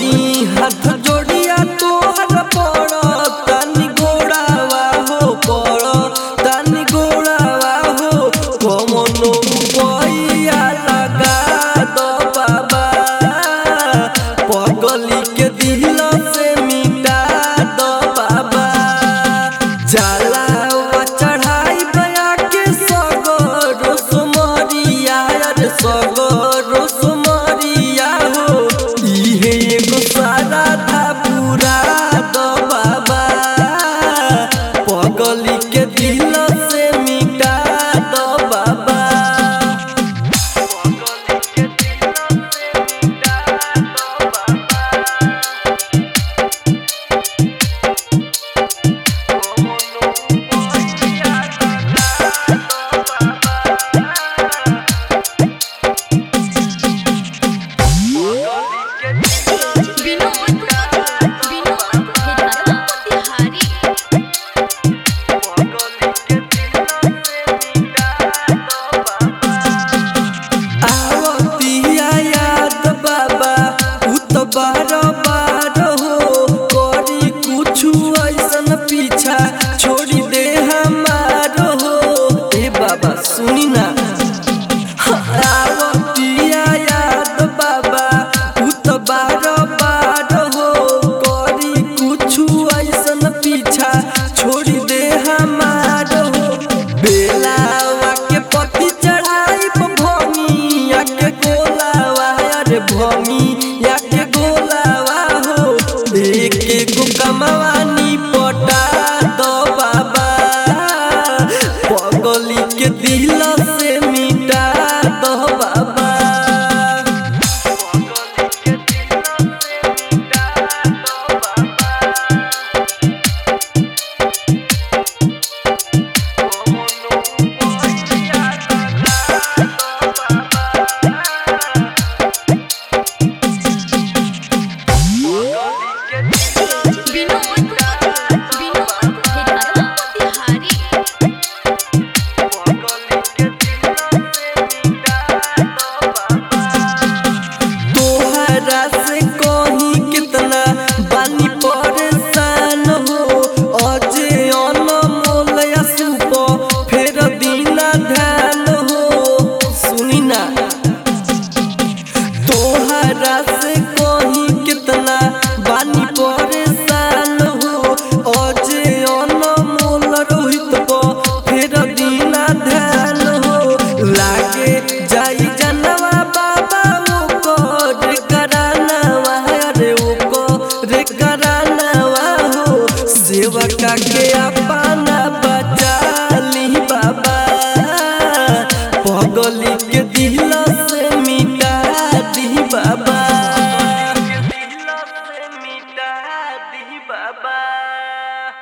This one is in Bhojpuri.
धरी हाथ जोड़िया तोहर पड़ तानी गोड़ावा हो पड़ तानी गोड़ावा हो कमनो पैया लगा दो बाबा पगली के दिल से मिटा दो बाबा जाला चढ़ाई बया के सगरो सुमरिया रे सगरो सुमरिया हो इहे एगो सारा था पूरा दो बाबा पगली के दिल से मिटा दो बाबा पगली के दिल से मिटा दो पीछा छोड़ी दे हमारो हो ए बाबा सुनी ना आवतिया याद बाबा उ तो बारो बारो हो करी कुछ ऐसन पीछा छोड़ी दे हमारो हो बेलावा के पति चढ़ाई भमिया के गोलावा अरे भमिया के गोलावा हो एक एक कमावानी पटा दो बाबा पगली के दिल से मिटा दो बाबा पगली के दिल से मिटा दो सेवका के अपना बचा ली बाबा पगली के दिल से मिटा दी बाबा दिल से मिटा दी बाबा।